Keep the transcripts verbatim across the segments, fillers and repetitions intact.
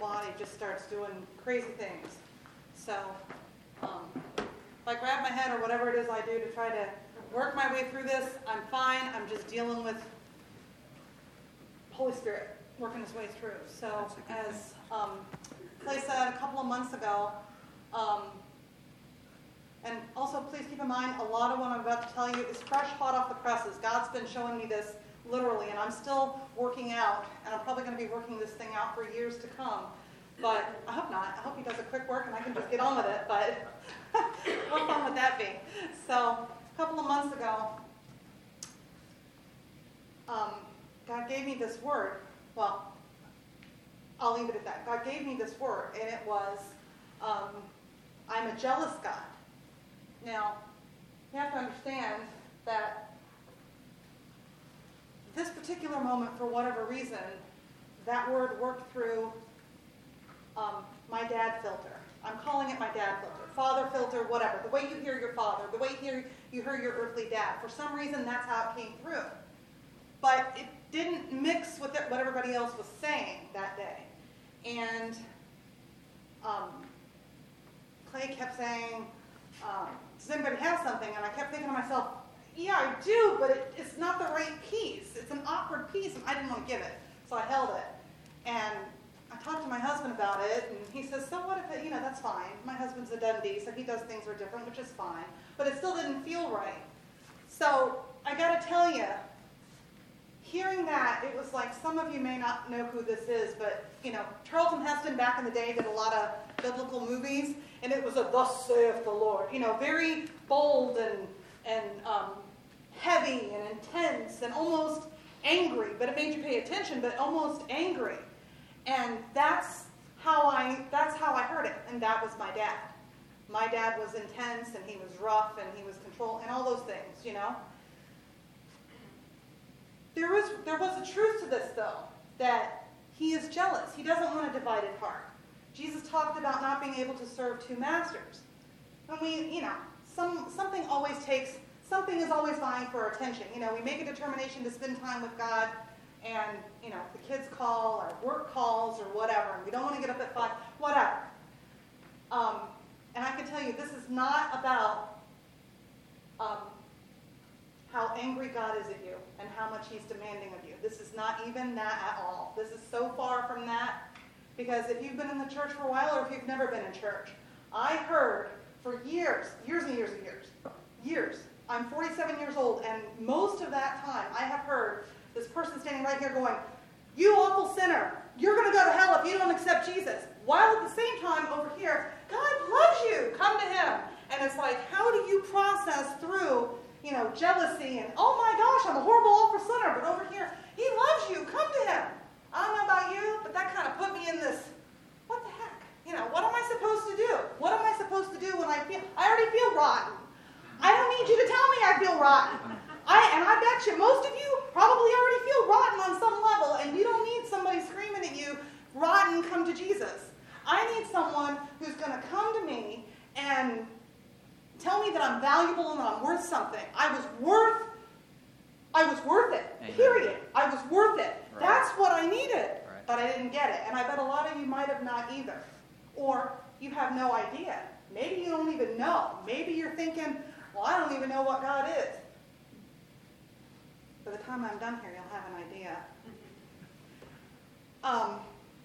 body just starts doing crazy things. So um, if I grab my head or whatever it is I do to try to work my way through this, I'm fine. I'm just dealing with Holy Spirit working his way through. So as um, Clay said a couple of months ago, um, and also please keep in mind, a lot of what I'm about to tell you is fresh, hot off the presses. God's been showing me this literally, and I'm still working out, and I'm probably going to be working this thing out for years to come. But I hope not. I hope he does a quick work and I can just get on with it. But what fun would that be? So a couple of months ago, um, God gave me this word. Well, I'll leave it at that. God gave me this word, and it was, um, I'm a jealous God. Now, you have to understand that this particular moment, for whatever reason, that word worked through um, my dad filter. I'm calling it my dad filter, father filter, whatever. The way you hear your father, the way you hear, you hear your earthly dad. For some reason, that's how it came through. But it didn't mix with it, what everybody else was saying that day. And um, Clay kept saying, um, does anybody have something? And I kept thinking to myself, yeah, I do, but it, it's not the right piece. It's an awkward piece, and I didn't want to give it. So I held it. And I talked to my husband about it, and he says, so what if it, you know, that's fine. My husband's a Dundee, so he does things are different, which is fine. But it still didn't feel right. So I got to tell you, hearing that, it was like, some of you may not know who this is, but, you know, Charlton Heston back in the day did a lot of biblical movies, and it was a thus saith the Lord. You know, very bold and, and um, heavy and intense and almost angry, but it made you pay attention, but almost angry. And that's how I that's how I heard it, and that was my dad. My dad was intense, and he was rough, and he was control, and all those things, you know. There was there was a truth to this, though, that he is jealous. He doesn't want a divided heart. Jesus talked about not being able to serve two masters. And we, you know, some something always takes, something is always vying for our attention. You know, we make a determination to spend time with God, and, you know, the kids call, or work calls, or whatever, and we don't want to get up at five, whatever. Um, and I can tell you, this is not about um, how angry God is at you and how much he's demanding of you. This is not even that at all. This is so far from that, because if you've been in the church for a while, or if you've never been in church, I heard for years, years and years and years, years, I'm forty-seven years old, and most of that time I have heard this person standing right here going, you awful sinner, you're going to go to hell if you don't accept Jesus. While at the same time over here, God loves you, come to him. And it's like, how do you process through, you know, jealousy and, oh my gosh, I'm a horrible awful sinner, but over here, he loves you, come to him. I don't know about you, but that kind of put me in this, what the heck? You know, what am I supposed to do? What am I supposed to do when I feel, I already feel rotten. I don't need you to tell me I feel rotten. I, and I bet you most of you probably already feel rotten on some level, and you don't need somebody screaming at you, rotten, come to Jesus. I need someone who's going to come to me and tell me that I'm valuable and that I'm worth something. I was worth, I was worth it, Amen. Period. I was worth it. Right. That's what I needed, right. But I didn't get it. And I bet a lot of you might have not either. Or you have no idea. Maybe you don't even know. Maybe you're thinking, well, I don't even know what God is. By the time I'm done here, you'll have an idea. Um,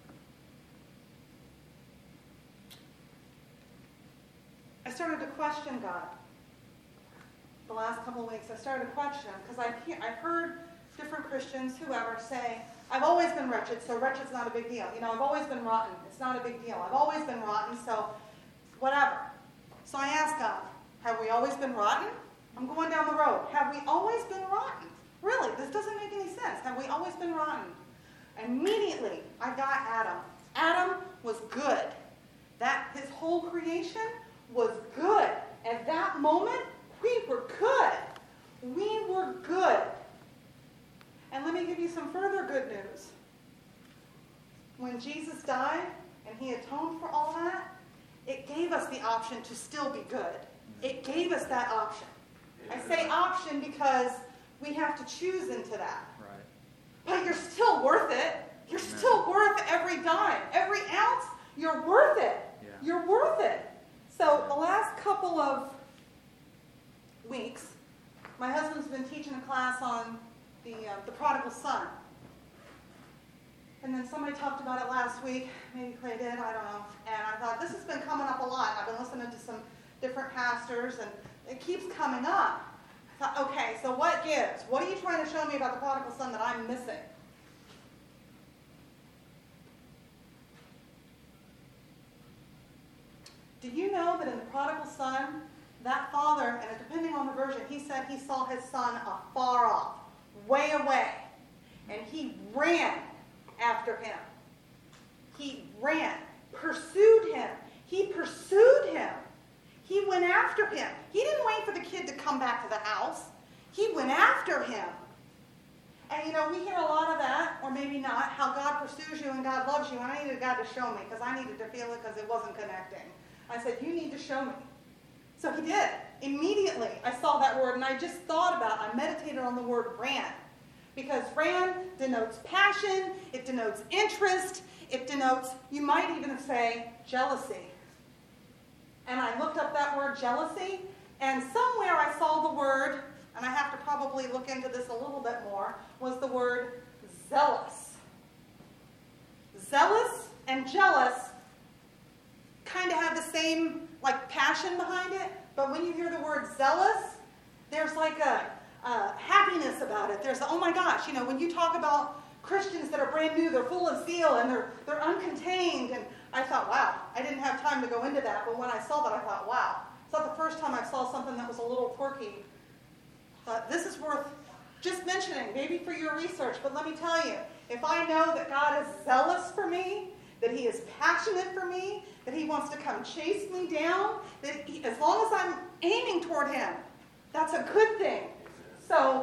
I started to question God. The last couple of weeks, I started to question because I've, I've heard different Christians, whoever, say, I've always been wretched, so wretched's not a big deal. You know, I've always been rotten. It's not a big deal. I've always been rotten, so whatever. So I asked God, have we always been rotten? I'm going down the road. Have we always been rotten? Really, this doesn't make any sense. Have we always been rotten? Immediately, I got Adam. Adam was good. That his whole creation was good. At that moment, we were good. We were good. And let me give you some further good news. When Jesus died and he atoned for all that, it gave us the option to still be good. It gave us that option. I say option because we have to choose into that. Right. But you're still worth it. You're Amen. still worth every dime. Every ounce, you're worth it. Yeah. You're worth it. So the last couple of weeks, my husband's been teaching a class on the, uh, the prodigal son. And then somebody talked about it last week. Maybe Clay did, I don't know. And I thought, this has been coming up a lot. I've been listening to some different pastors, and it keeps coming up. I thought, okay, so what gives? What are you trying to show me about the prodigal son that I'm missing? Do you know that in the prodigal son, that father, and depending on the version, he said he saw his son afar off, way away, and he ran after him. He ran, pursued him. He pursued him. He went after him. He didn't wait for the kid to come back to the house. He went after him. And you know, we hear a lot of that, or maybe not, how God pursues you and God loves you. And I needed God to show me, because I needed to feel it because it wasn't connecting. I said, you need to show me. So he did. Immediately, I saw that word, and I just thought about, I meditated on the word ran. Because ran denotes passion, it denotes interest, it denotes, you might even say, jealousy. And I looked up that word jealousy, and somewhere I saw the word, and I have to probably look into this a little bit more, was the word zealous. Zealous and jealous kind of have the same like passion behind it, but when you hear the word zealous, there's like a, a happiness about it. There's, oh my gosh, you know, when you talk about Christians that are brand new, they're full of zeal and they're they're uncontained, and I thought, wow, I didn't have time to go into that, but when I saw that, I thought, wow. It's not the first time I saw something that was a little quirky. I thought, this is worth just mentioning, maybe for your research, but let me tell you, if I know that God is zealous for me, that he is passionate for me, that he wants to come chase me down, that he, as long as I'm aiming toward him, that's a good thing. So,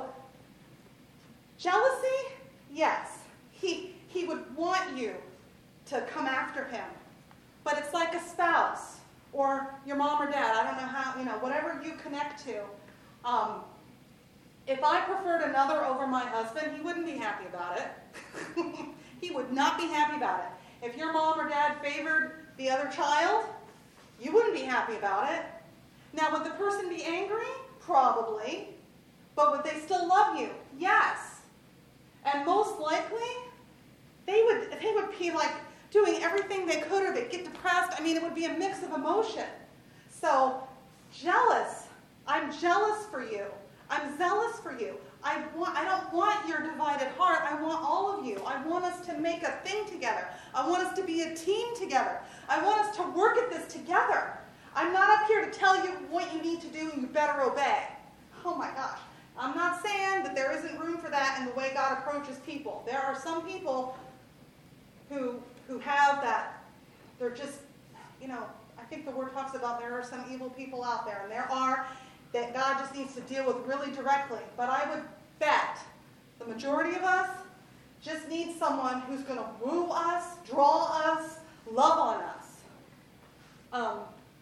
jealousy, yes, he, he would want you to come after him. But it's like a spouse or your mom or dad. I don't know how, you know, whatever you connect to. Um, if I preferred another over my husband, he wouldn't be happy about it. He would not be happy about it. If your mom or dad favored the other child, you wouldn't be happy about it. Now, would the person be angry? Probably. But would they still love you? Yes. And most likely, they would, they would be like doing everything they could, or they'd get depressed. I mean, it would be a mix of emotion. So, jealous. I'm jealous for you. I'm zealous for you. I want, I don't want your divided heart. I want all of you. I want us to make a thing together. I want us to be a team together. I want us to work at this together. I'm not up here to tell you what you need to do and you better obey. Oh my gosh. I'm not saying that there isn't room for that in the way God approaches people. There are some people who who have that. They're just, you know, I think the word talks about there are some evil people out there, and there are that God just needs to deal with really directly. But I would bet the majority of us just need someone who's going to woo us, draw us, love on us. Um,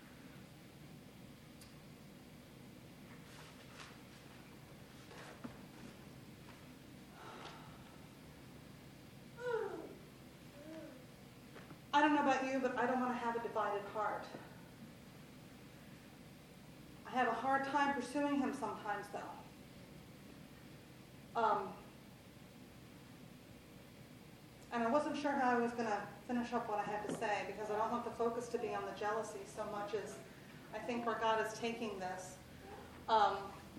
I don't know about you, but I don't want to have a divided heart. I have a hard time pursuing him sometimes, though. Um, and I wasn't sure how I was going to finish up what I had to say, because I don't want the focus to be on the jealousy so much as I think where God is taking this. Um,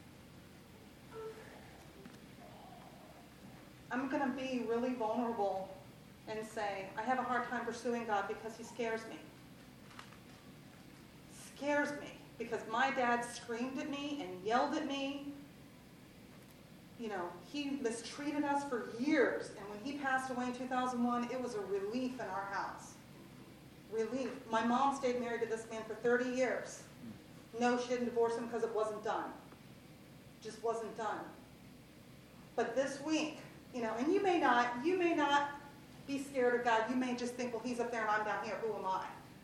I'm going to be really vulnerable and say, I have a hard time pursuing God because he scares me. Scares me. Because my dad screamed at me and yelled at me. You know, he mistreated us for years. And when he passed away in two thousand one, it was a relief in our house. Relief. My mom stayed married to this man for thirty years. No, she didn't divorce him because it wasn't done. Just wasn't done. But this week, you know, and you may not, you may not be scared of God. You may just think, well, he's up there and I'm down here. Who am I?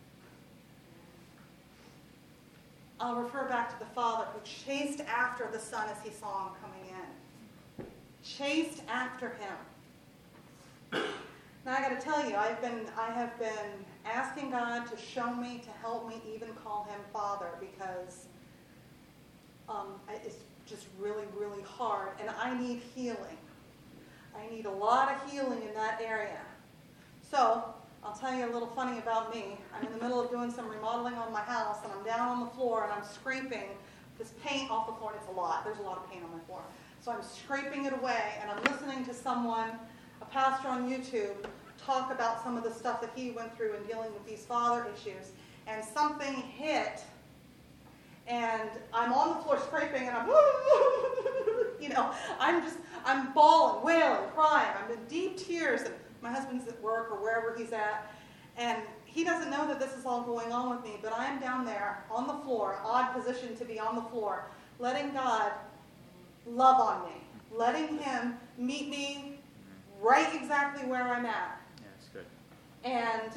I'll refer back to the father who chased after the son as he saw him coming in. Chased after him. Now I got to tell you, I've been, I have been asking God to show me, to help me even call him Father, because um, it's just really, really hard, and I need healing. I need a lot of healing in that area. So I'll tell you a little funny about me. I'm in the middle of doing some remodeling on my house, and I'm down on the floor, and I'm scraping this paint off the floor, and it's a lot. There's a lot of paint on my floor. So I'm scraping it away, and I'm listening to someone, a pastor on YouTube, talk about some of the stuff that he went through in dealing with these father issues. And something hit, and I'm on the floor scraping, and I'm, you know, I'm just, I'm bawling, wailing, crying. I'm in deep tears, and my husband's at work or wherever he's at, and he doesn't know that this is all going on with me, but I am down there on the floor, odd position to be on the floor, letting God love on me, letting him meet me right exactly where I'm at. Yeah, that's good. And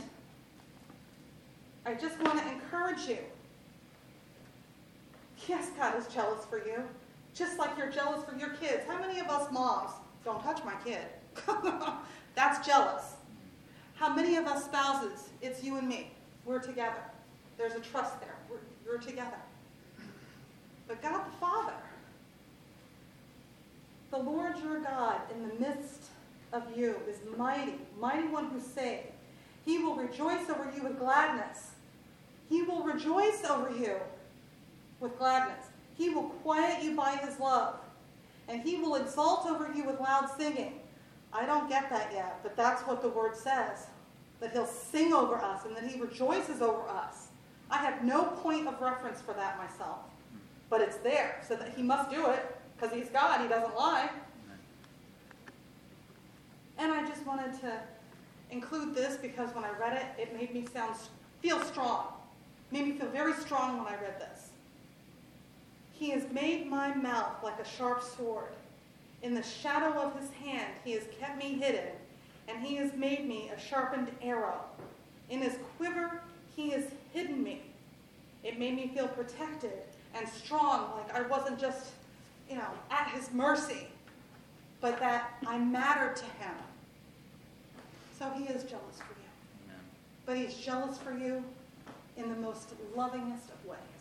I just want to encourage you. Yes, God is jealous for you, just like you're jealous for your kids. How many of us moms, don't touch my kid? That's jealous. How many of us spouses, it's you and me. We're together. There's a trust there. We're, we're together. But God the Father, the Lord your God in the midst of you is mighty, mighty one who saves. He will rejoice over you with gladness. He will rejoice over you with gladness. He will quiet you by his love. And he will exalt over you with loud singing. I don't get that yet, but that's what the word says. That he'll sing over us and that he rejoices over us. I have no point of reference for that myself. But it's there, so that he must do it, because he's God, he doesn't lie. And I just wanted to include this because when I read it, it made me sound feel strong. It made me feel very strong when I read this. He has made my mouth like a sharp sword. In the shadow of his hand, he has kept me hidden, and he has made me a sharpened arrow. In his quiver, he has hidden me. It made me feel protected and strong, like I wasn't just, you know, at his mercy, but that I mattered to him. So he is jealous for you. Amen. But he's jealous for you in the most lovingest of ways.